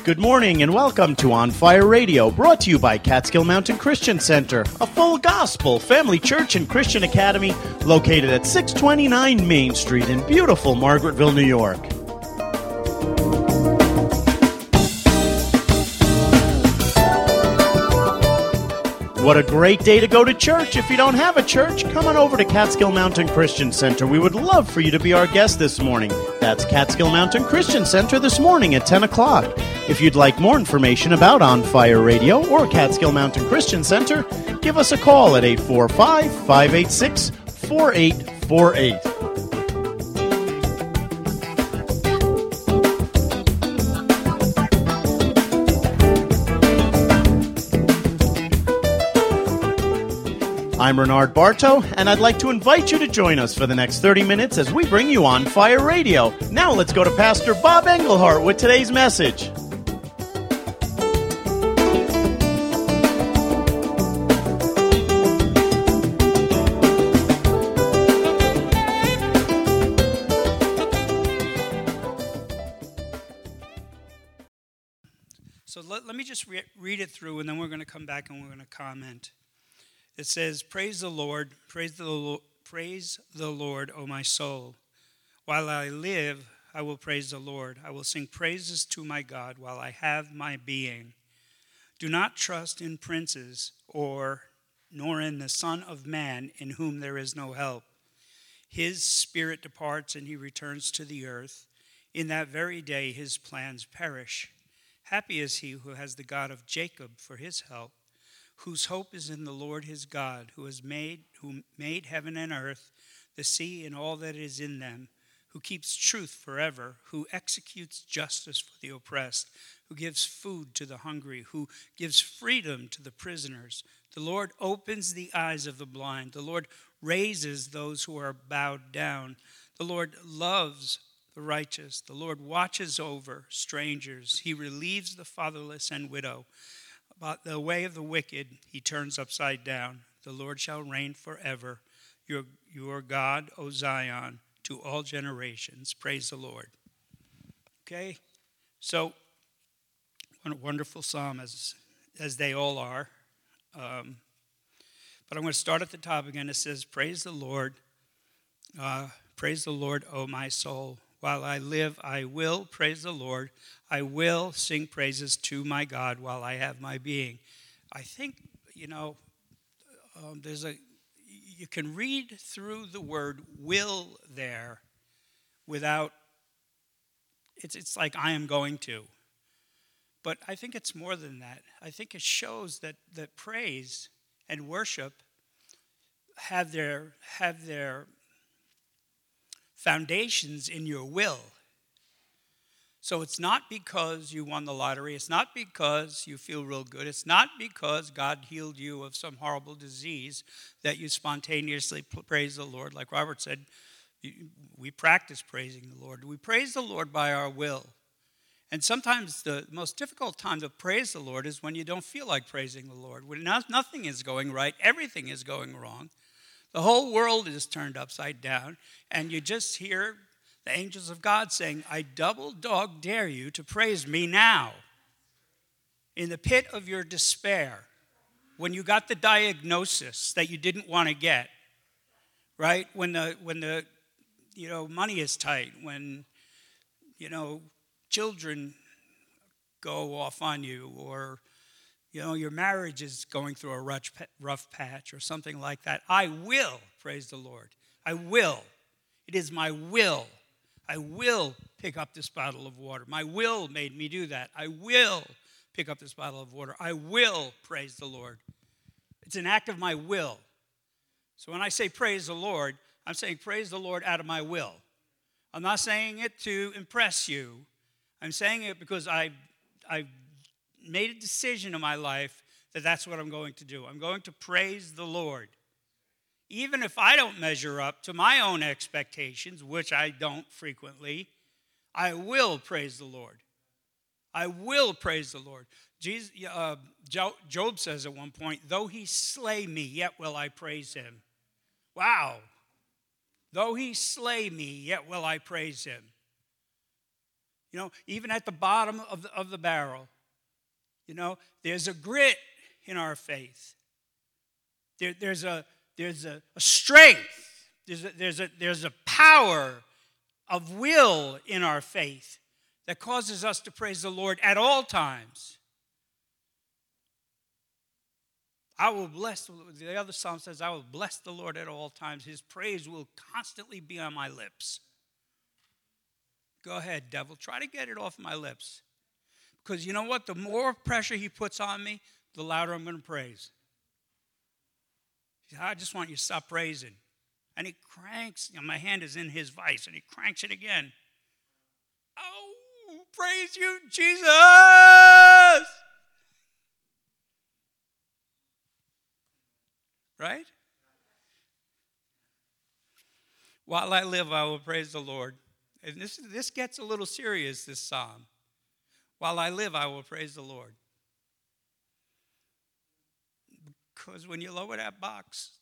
Good morning and welcome to On Fire Radio, brought to you by Catskill Mountain Christian Center, a full gospel family church and Christian academy located at 629 Main Street in beautiful Margaretville, New York. What a great day to go to church. If you don't have a church, come on over to Catskill Mountain Christian Center. We would love for you to be our guest this morning. That's Catskill Mountain Christian Center this morning at 10 o'clock. If you'd like more information about On Fire Radio or Catskill Mountain Christian Center, give us a call at 845-586-4848. I'm Renard Bartow, and I'd like to invite you to join us for the next 30 minutes as we bring you On Fire Radio. Now let's go to Pastor Bob Engelhart with today's message. So let me just read it through, and then we're going to come back and we're going to comment. It says, praise the Lord, praise the Lord, O my soul. While I live, I will praise the Lord. I will sing praises to my God while I have my being. Do not trust in princes nor in the Son of Man, in whom there is no help. His spirit departs and he returns to the earth. In that very day his plans perish. Happy is he who has the God of Jacob for his help, whose hope is in the Lord his God, who made heaven and earth, the sea and all that is in them, who keeps truth forever, who executes justice for the oppressed, who gives food to the hungry, who gives freedom to the prisoners. The Lord opens the eyes of the blind. The Lord raises those who are bowed down. The Lord loves the righteous. The Lord watches over strangers. He relieves the fatherless and widow. But the way of the wicked he turns upside down. The Lord shall reign forever. Your God, O Zion, to all generations. Praise the Lord. Okay, so what a wonderful psalm, as they all are. But I'm going to start at the top again. It says, praise the Lord, O my soul. While I live, I will praise the Lord. I will sing praises to my God while I have my being. I think, you can read through the word will there without, it's like I am going to. But I think it's more than that. I think it shows that praise and worship have their foundations in your will. So it's not because you won the lottery. It's not because you feel real good. It's not because God healed you of some horrible disease that you spontaneously praise the Lord. Like Robert said, we practice praising the Lord. We praise the Lord by our will. And sometimes the most difficult time to praise the Lord is when you don't feel like praising the Lord. When nothing is going right, everything is going wrong. The whole world is turned upside down, and you just hear the angels of God saying, I double dog dare you to praise me now. In the pit of your despair, when you got the diagnosis that you didn't want to get, right? When the money is tight, when children go off on you, or your marriage is going through a rough patch or something like that. I will praise the Lord. I will. It is my will. I will pick up this bottle of water. My will made me do that. I will pick up this bottle of water. I will praise the Lord. It's an act of my will. So when I say praise the Lord, I'm saying praise the Lord out of my will. I'm not saying it to impress you. I'm saying it because I've made a decision in my life that that's what I'm going to do. I'm going to praise the Lord. Even if I don't measure up to my own expectations, which I don't frequently, I will praise the Lord. I will praise the Lord. Job says at one point, though he slay me, yet will I praise him. Wow. Though he slay me, yet will I praise him. Even at the bottom of the barrel, there's a grit in our faith. There's a strength. There's a power of will in our faith that causes us to praise the Lord at all times. The other psalm says, I will bless the Lord at all times. His praise will constantly be on my lips. Go ahead, devil. Try to get it off my lips. Because you know what? The more pressure he puts on me, the louder I'm going to praise. I just want you to stop praising. And he cranks. My hand is in his vice, and he cranks it again. Oh, praise you, Jesus! Right? While I live, I will praise the Lord. And this gets a little serious, this psalm. While I live, I will praise the Lord. Because when you lower that box,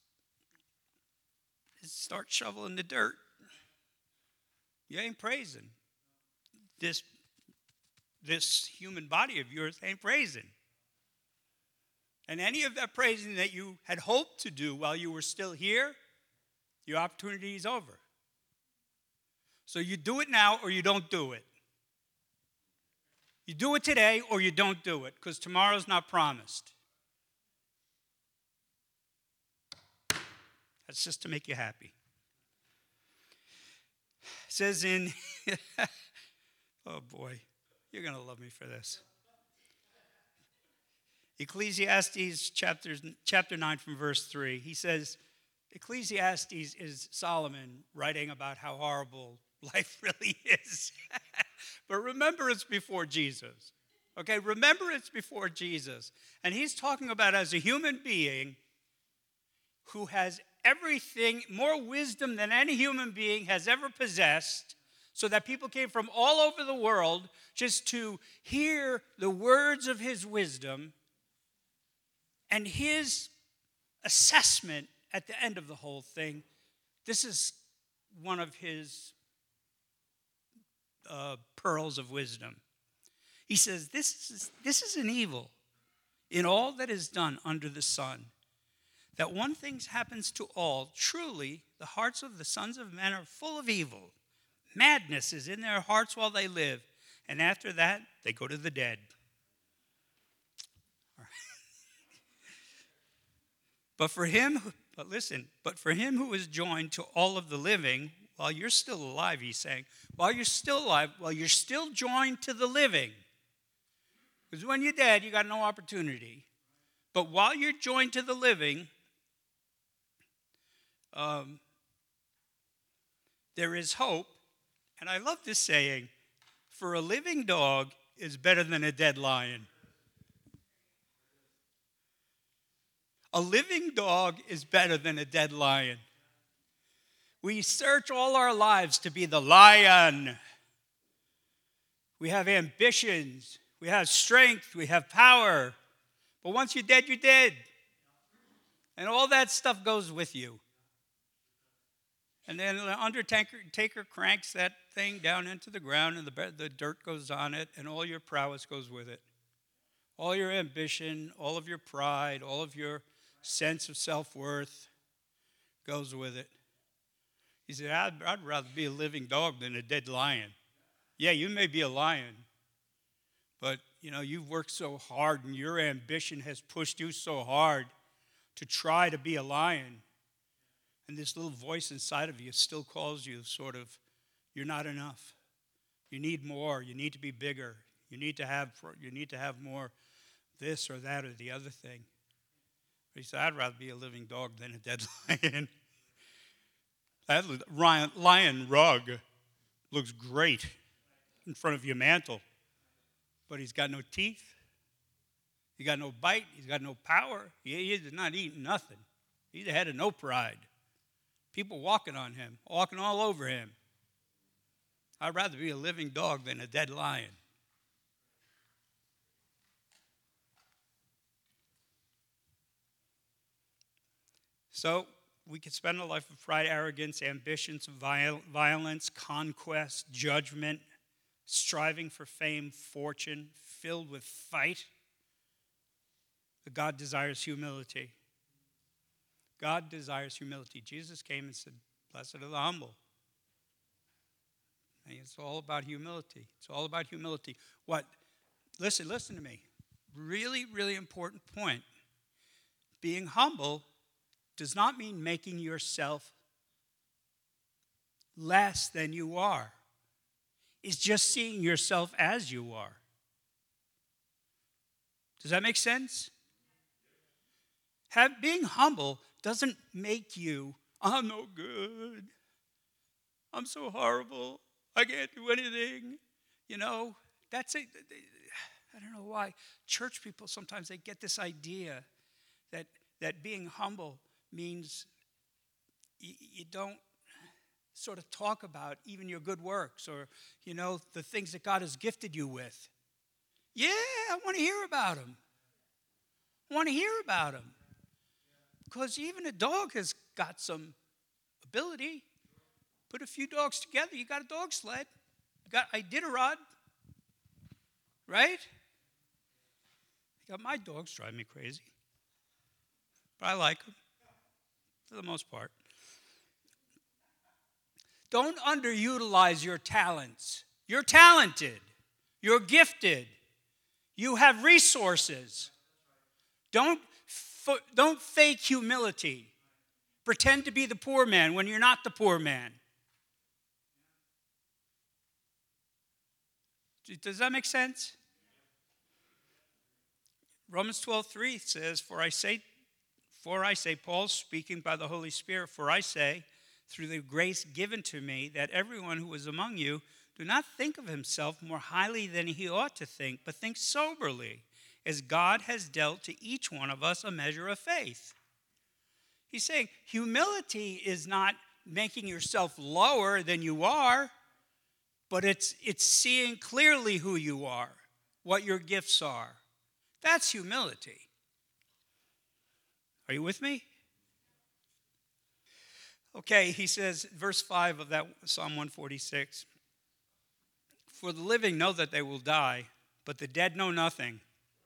it starts shoveling the dirt. You ain't praising. This human body of yours ain't praising. And any of that praising that you had hoped to do while you were still here, your opportunity is over. So you do it now or you don't do it. You do it today or you don't do it, because tomorrow's not promised. That's just to make you happy. It says in, oh boy, you're going to love me for this. Ecclesiastes chapter 9 from verse 3. He says, Ecclesiastes is Solomon writing about how horrible life really is. But remember, it's before Jesus. Okay, remember it's before Jesus. And he's talking about as a human being who has everything, more wisdom than any human being has ever possessed, so that people came from all over the world just to hear the words of his wisdom and his assessment at the end of the whole thing. This is one of his pearls of wisdom. He says, this is an evil in all that is done under the sun, that one thing happens to all. Truly, the hearts of the sons of men are full of evil. Madness is in their hearts while they live, and after that, they go to the dead. But for him who is joined to all of the living, while you're still alive, he's saying, while you're still alive, while you're still joined to the living. Because when you're dead, you got no opportunity. But while you're joined to the living, there is hope. And I love this saying, for a living dog is better than a dead lion. A living dog is better than a dead lion. We search all our lives to be the lion. We have ambitions. We have strength. We have power. But once you're dead, you're dead. And all that stuff goes with you. And then the undertaker cranks that thing down into the ground, and the dirt goes on it, and all your prowess goes with it. All your ambition, all of your pride, all of your sense of self-worth goes with it. He said, I'd rather be a living dog than a dead lion. Yeah, you may be a lion, but you've worked so hard and your ambition has pushed you so hard to try to be a lion. And this little voice inside of you still calls you sort of, you're not enough. You need more. You need to be bigger. You need to have more this or that or the other thing. But he said, I'd rather be a living dog than a dead lion. That lion rug looks great in front of your mantle, but he's got no teeth. He got no bite. He's got no power. He's not eating nothing. He's a head of no pride. People walking on him, walking all over him. I'd rather be a living dog than a dead lion. So we could spend a life of pride, arrogance, ambitions, violence, conquest, judgment, striving for fame, fortune, filled with fight. But God desires humility. God desires humility. Jesus came and said, blessed are the humble. And it's all about humility. It's all about humility. What? Listen to me. Really, really important point. Being humble does not mean making yourself less than you are. It's just seeing yourself as you are. Does that make sense? Being humble doesn't make you, I'm no good. I'm so horrible. I can't do anything. You know, that's it. I don't know why. Church people, sometimes they get this idea that being humble means you don't sort of talk about even your good works or, you know, the things that God has gifted you with. Yeah, I want to hear about them. I want to hear about them. Because even a dog has got some ability. Put a few dogs together, you got a dog sled. You got Iditarod. Right? My dogs drive me crazy. But I like them for the most part. Don't underutilize your talents. You're talented. You're gifted. You have resources. Don't fake humility. Pretend to be the poor man when you're not the poor man. Does that make sense? Romans 12:3 says, For I say, Paul's speaking by the Holy Spirit, for I say, through the grace given to me, that everyone who is among you do not think of himself more highly than he ought to think, but think soberly, as God has dealt to each one of us a measure of faith. He's saying humility is not making yourself lower than you are, but it's seeing clearly who you are, what your gifts are. That's humility. Are you with me? Okay, he says, verse 5 of that Psalm 146, for the living know that they will die, but the dead know nothing.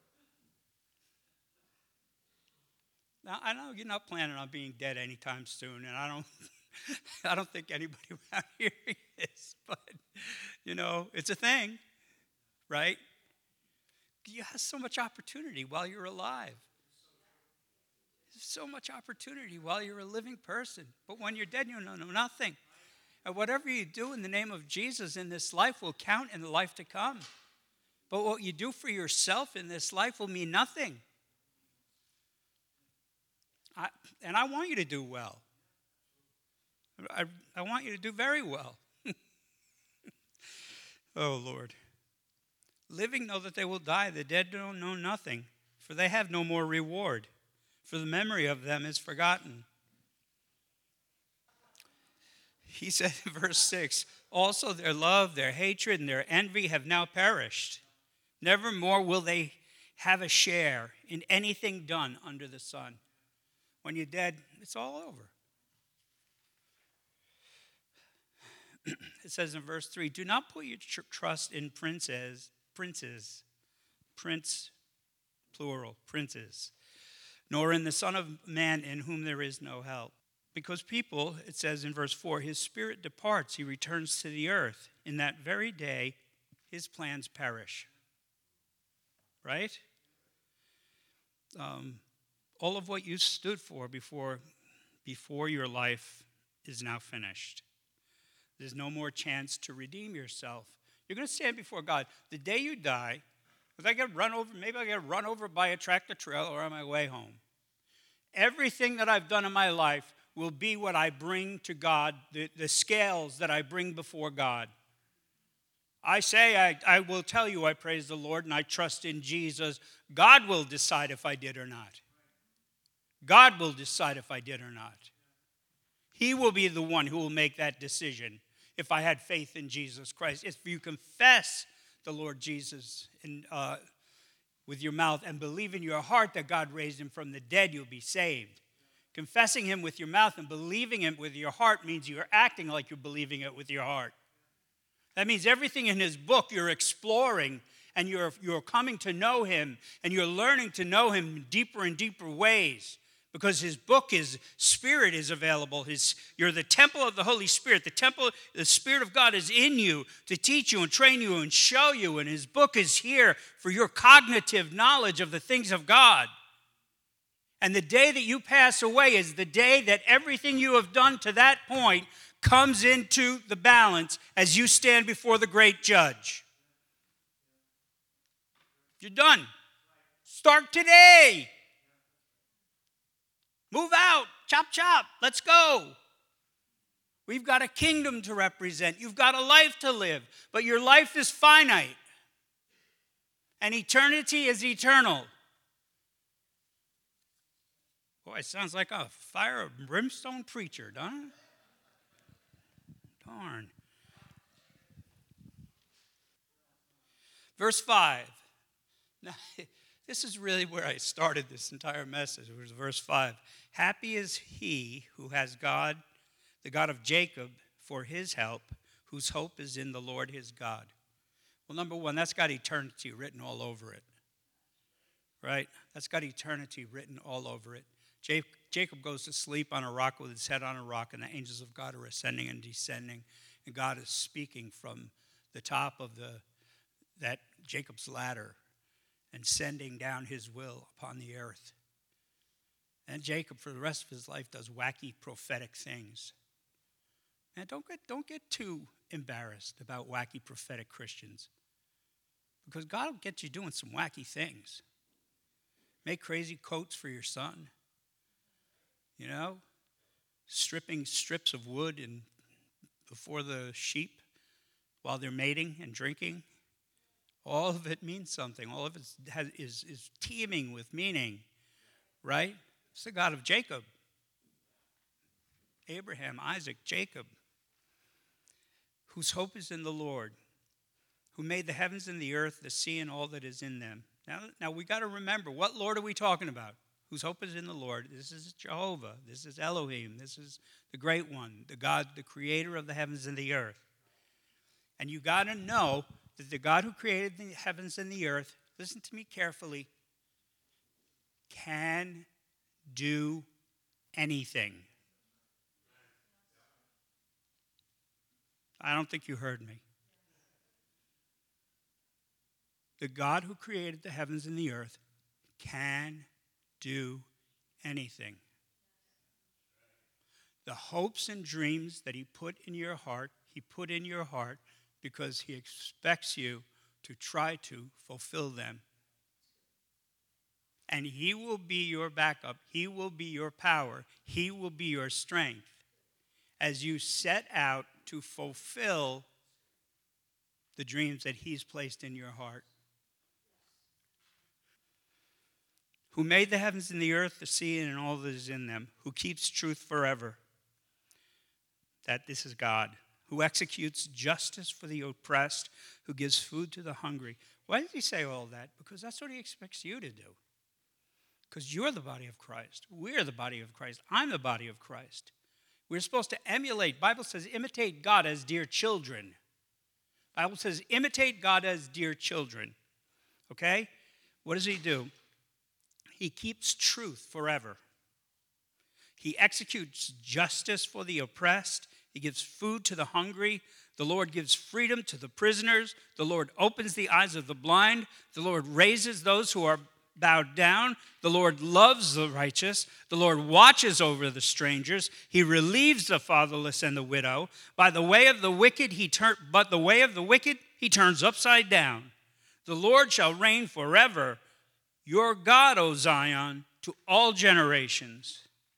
Now, I know you're not planning on being dead anytime soon, and I don't think anybody around here is, but, you know, it's a thing, right? You have so much opportunity while you're alive. So much opportunity while you're a living person. But when you're dead, you know nothing. And whatever you do in the name of Jesus in this life will count in the life to come. But what you do for yourself in this life will mean nothing. And I want you to do well. I want you to do very well. Oh, Lord. Living know that they will die. The dead don't know nothing, for they have no more reward. For the memory of them is forgotten. He said in verse 6, also their love, their hatred, and their envy have now perished. Nevermore will they have a share in anything done under the sun. When you're dead, it's all over. It says in verse 3, do not put your trust in princes, plural, princes, nor in the Son of Man in whom there is no help. Because people, it says in verse 4, his spirit departs, he returns to the earth. In that very day, his plans perish. Right? All of what you stood for before your life is now finished. There's no more chance to redeem yourself. You're going to stand before God. The day you die, if I get run over, maybe I get run over by a tractor trailer on my way home. Everything that I've done in my life will be what I bring to God, the scales that I bring before God. I say, I will tell you I praise the Lord and I trust in Jesus. God will decide if I did or not. God will decide if I did or not. He will be the one who will make that decision if I had faith in Jesus Christ. If you confess the Lord Jesus with your mouth and believe in your heart that God raised him from the dead, you'll be saved. Confessing him with your mouth and believing him with your heart means you're acting like you're believing it with your heart. That means everything in his book you're exploring, and you're coming to know him, and you're learning to know him in deeper and deeper ways. Because his book, his Spirit is available. You're the temple of the Holy Spirit. The Spirit of God is in you to teach you and train you and show you. And his book is here for your cognitive knowledge of the things of God. And the day that you pass away is the day that everything you have done to that point comes into the balance as you stand before the great judge. You're done. Start today. Move out. Chop, chop. Let's go. We've got a kingdom to represent. You've got a life to live. But your life is finite. And eternity is eternal. Boy, it sounds like a fire and brimstone preacher, doesn't it? Darn. Verse 5. Now, this is really where I started this entire message. It was verse 5. Happy is he who has God, the God of Jacob, for his help, whose hope is in the Lord his God. Well, number one, that's got eternity written all over it. Right? That's got eternity written all over it. Jacob goes to sleep on a rock with his head on a rock, and the angels of God are ascending and descending, and God is speaking from the top of that Jacob's ladder and sending down his will upon the earth. And Jacob, for the rest of his life, does wacky prophetic things. And don't get too embarrassed about wacky prophetic Christians, because God will get you doing some wacky things. Make crazy coats for your son. You know, stripping strips of wood before the sheep while they're mating and drinking. All of it means something. All of it is teeming with meaning, right? It's the God of Jacob. Abraham, Isaac, Jacob, whose hope is in the Lord, who made the heavens and the earth, the sea, and all that is in them. Now we got to remember, what Lord are we talking about? Whose hope is in the Lord. This is Jehovah. This is Elohim. This is the great one, the God, the creator of the heavens and the earth. And you got to know that the God who created the heavens and the earth, listen to me carefully, can do anything. I don't think you heard me. The God who created the heavens and the earth can do anything. The hopes and dreams that he put in your heart because he expects you to try to fulfill them. And he will be your backup. He will be your power. He will be your strength as you set out to fulfill the dreams that he's placed in your heart. Who made the heavens and the earth, the sea, and all that is in them, who keeps truth forever. That this is God, who executes justice for the oppressed, who gives food to the hungry. Why did he say all that? Because that's what he expects you to do. Because you're the body of Christ. We're the body of Christ. I'm the body of Christ. We're supposed to emulate. Bible says imitate God as dear children. Bible says imitate God as dear children. Okay? What does he do? He keeps truth forever. He executes justice for the oppressed. He gives food to the hungry. The Lord gives freedom to the prisoners. The Lord opens the eyes of the blind. The Lord raises those who are bowed down. The Lord loves the righteous. The Lord watches over the strangers. He relieves the fatherless and the widow. But the way of the wicked he turns upside down. The Lord shall reign forever. Your God, O Zion, to all generations.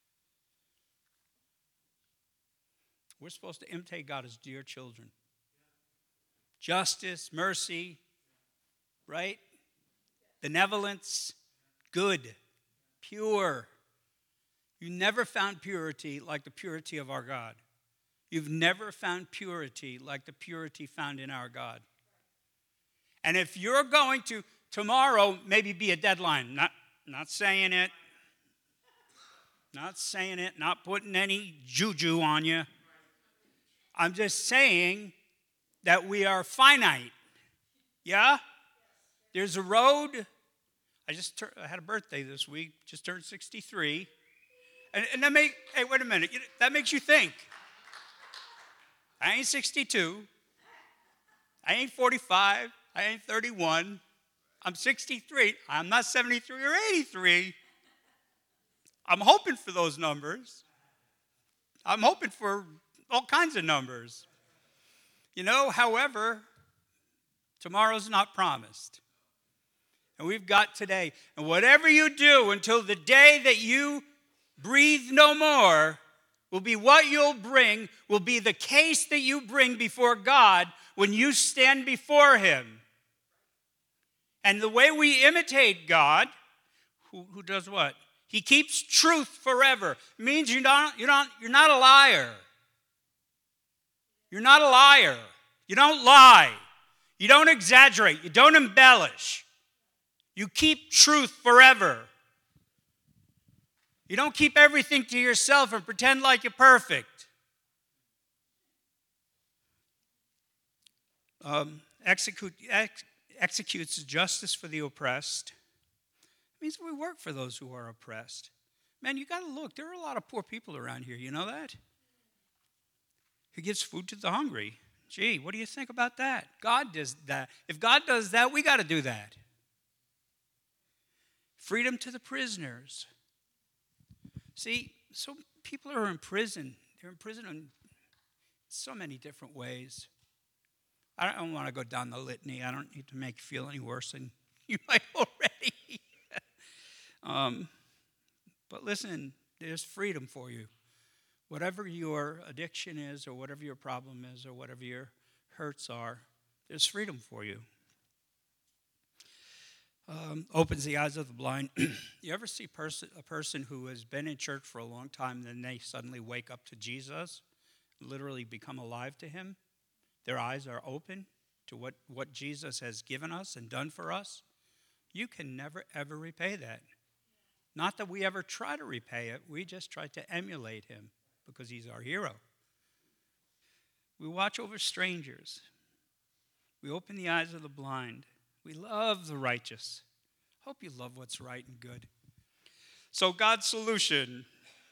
We're supposed to imitate God as dear children. Justice, mercy, right? Benevolence, good, pure. You never found purity like the purity of our God. You've never found purity like the purity found in our God. And if you're going to tomorrow maybe be a deadline, not saying it, not putting any juju on you. I'm just saying that we are finite. Yeah? There's a road. I had a birthday this week, just turned 63. And hey, wait a minute. That makes you think. I ain't 62. I ain't 45. I ain't 31. I'm 63. I'm not 73 or 83. I'm hoping for those numbers. I'm hoping for all kinds of numbers. However, tomorrow's not promised. And we've got today. And whatever you do until the day that you breathe no more will be what you'll bring, will be the case that you bring before God when you stand before him. And the way we imitate God, who does what? He keeps truth forever. It means you're not a liar. You're not a liar. You don't lie. You don't exaggerate. You don't embellish. You keep truth forever. You don't keep everything to yourself and pretend like you're perfect. Executes justice for the oppressed. It means we work for those who are oppressed. Man, you got to look. There are a lot of poor people around here. You know that? Who gives food to the hungry. Gee, what do you think about that? God does that. If God does that, we got to do that. Freedom to the prisoners. See, so people are in prison. They're in prison in so many different ways. I don't want to go down the litany. I don't need to make you feel any worse than you might already. But listen, there's freedom for you. Whatever your addiction is, or whatever your problem is, or whatever your hurts are, there's freedom for you. Opens the eyes of the blind. You ever see a person who has been in church for a long time, then they suddenly wake up to Jesus, literally become alive to him? Their eyes are open to what Jesus has given us and done for us. You can never, ever repay that. Not that we ever try to repay it. We just try to emulate him because he's our hero. We watch over strangers. We open the eyes of the blind. We love the righteous. Hope you love what's right and good. So God's solution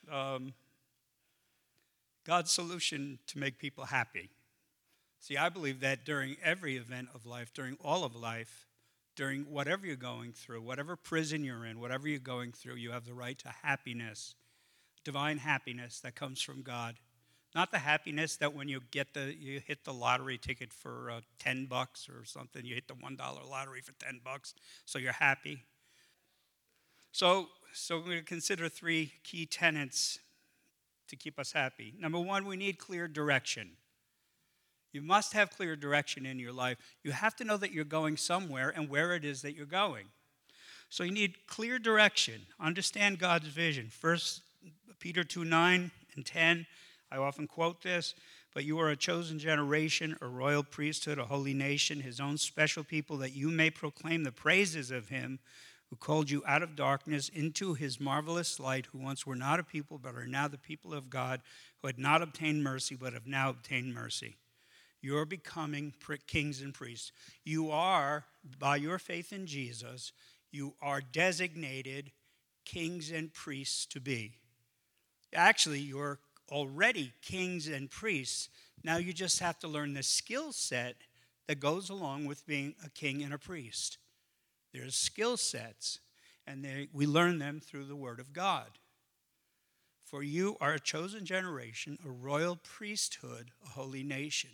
to make people happy. See, I believe that during every event of life, during all of life, during whatever you're going through, whatever prison you're in, whatever you're going through, you have the right to happiness, divine happiness that comes from God. Not the happiness that when you hit the lottery ticket for $10 or something, you hit the $1 lottery for $10, so you're happy. So we're going to consider 3 key tenets to keep us happy. Number 1, we need clear direction. You must have clear direction in your life. You have to know that you're going somewhere and where it is that you're going. So you need clear direction. Understand God's vision. 1 Peter 2:9 and 10. I often quote this, but you are a chosen generation, a royal priesthood, a holy nation, his own special people, that you may proclaim the praises of him who called you out of darkness into his marvelous light, who once were not a people but are now the people of God, who had not obtained mercy but have now obtained mercy. You're becoming kings and priests. You are, by your faith in Jesus, you are designated kings and priests to be. Actually, you're already kings and priests. Now you just have to learn the skill set that goes along with being a king and a priest. There's skill sets, and we learn them through the Word of God. For you are a chosen generation, a royal priesthood, a holy nation.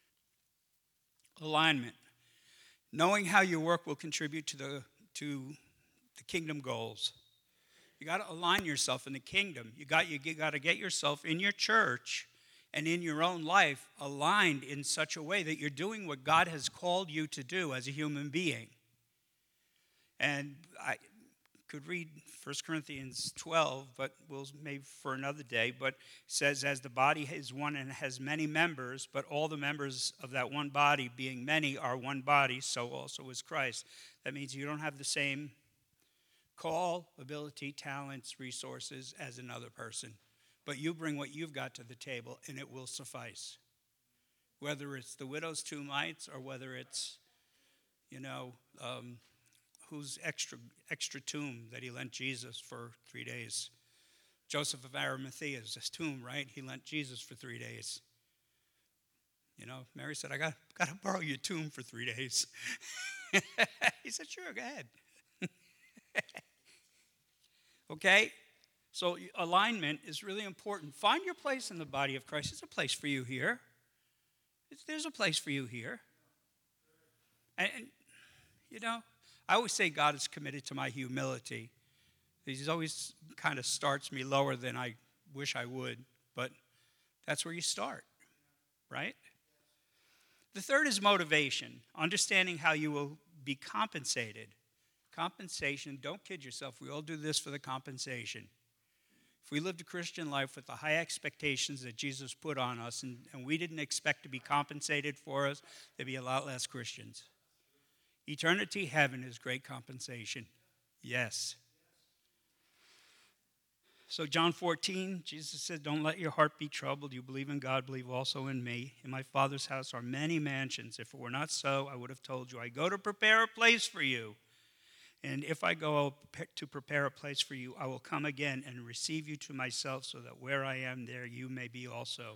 Alignment. Knowing how your work will contribute to the kingdom goals. You got to align yourself in the kingdom. You got to get yourself in your church and in your own life aligned in such a way that you're doing what God has called you to do as a human being. And I could read 1 Corinthians 12, but we'll maybe for another day. But it says, as the body is one and has many members, but all the members of that one body, being many, are one body, so also is Christ. That means you don't have the same call, ability, talents, resources as another person. But you bring what you've got to the table, and it will suffice. whether it's the widow's two mites or whether it's, whose extra tomb that he lent Jesus for 3 days. Joseph of Arimathea's tomb, right? He lent Jesus for 3 days. Mary said, I got to borrow your tomb for 3 days. He said, sure, go ahead. Okay? So alignment is really important. Find your place in the body of Christ. There's a place for you here. There's a place for you here. And I always say God is committed to my humility. He always kind of starts me lower than I wish I would, but that's where you start, right? The third is motivation, understanding how you will be compensated. Compensation, don't kid yourself, we all do this for the compensation. If we lived a Christian life with the high expectations that Jesus put on us and we didn't expect to be compensated for us, there'd be a lot less Christians. Eternity, heaven is great compensation. Yes. So John 14, Jesus said, don't let your heart be troubled. You believe in God, believe also in me. In my Father's house are many mansions. If it were not so, I would have told you. I go to prepare a place for you. And if I go to prepare a place for you, I will come again and receive you to myself so that where I am, there you may be also.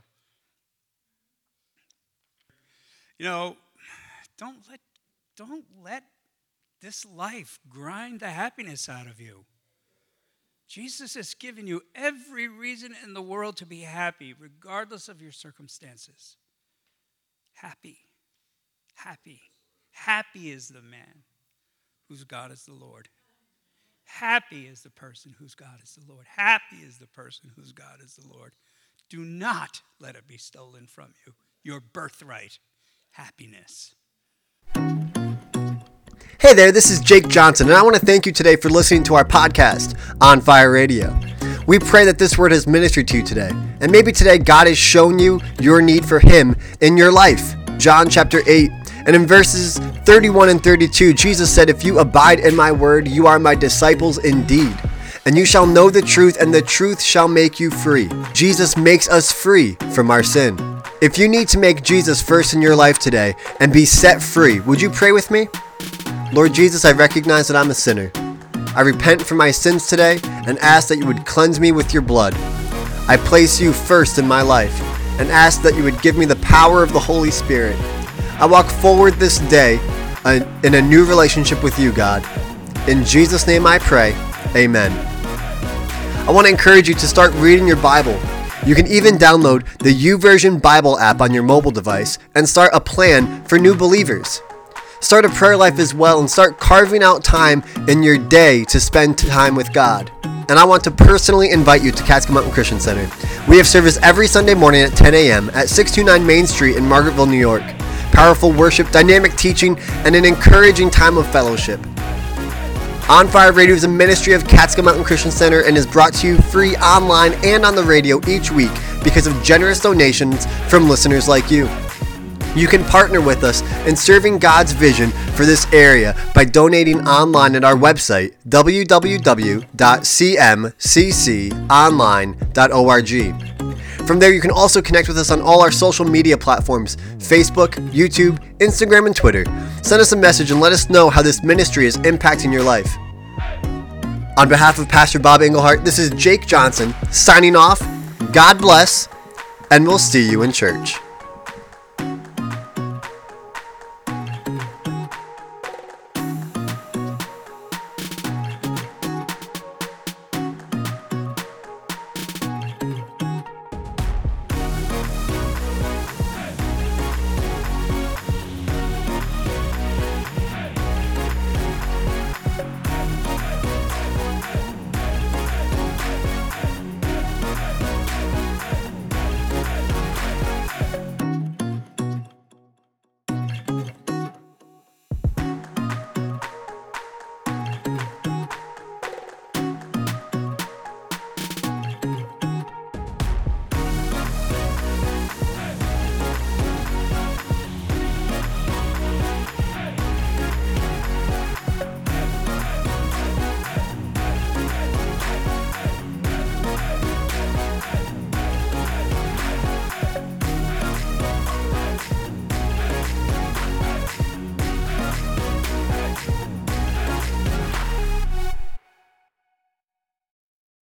Don't let this life grind the happiness out of you. Jesus has given you every reason in the world to be happy, regardless of your circumstances. Happy. Happy. Happy is the man whose God is the Lord. Happy is the person whose God is the Lord. Happy is the person whose God is the Lord. Do not let it be stolen from you. Your birthright, happiness. Hey there, this is Jake Johnson, and I want to thank you today for listening to our podcast, On Fire Radio. We pray that this word has ministered to you today, and maybe today God has shown you your need for Him in your life. John chapter 8, and in verses 31 and 32, Jesus said, if you abide in my word, you are my disciples indeed, and you shall know the truth, and the truth shall make you free. Jesus makes us free from our sin. If you need to make Jesus first in your life today and be set free, would you pray with me? Lord Jesus, I recognize that I'm a sinner. I repent for my sins today and ask that you would cleanse me with your blood. I place you first in my life and ask that you would give me the power of the Holy Spirit. I walk forward this day in a new relationship with you, God. In Jesus' name I pray, amen. I want to encourage you to start reading your Bible. You can even download the YouVersion Bible app on your mobile device and start a plan for new believers. Start a prayer life as well and start carving out time in your day to spend time with God. And I want to personally invite you to Catskill Mountain Christian Center. We have service every Sunday morning at 10 a.m. at 629 Main Street in Margaretville, New York. Powerful worship, dynamic teaching, and an encouraging time of fellowship. On Fire Radio is a ministry of Catskill Mountain Christian Center and is brought to you free online and on the radio each week because of generous donations from listeners like you. You can partner with us in serving God's vision for this area by donating online at our website, www.cmcconline.org. From there, you can also connect with us on all our social media platforms, Facebook, YouTube, Instagram, and Twitter. Send us a message and let us know how this ministry is impacting your life. On behalf of Pastor Bob Englehart, this is Jake Johnson signing off. God bless, and we'll see you in church.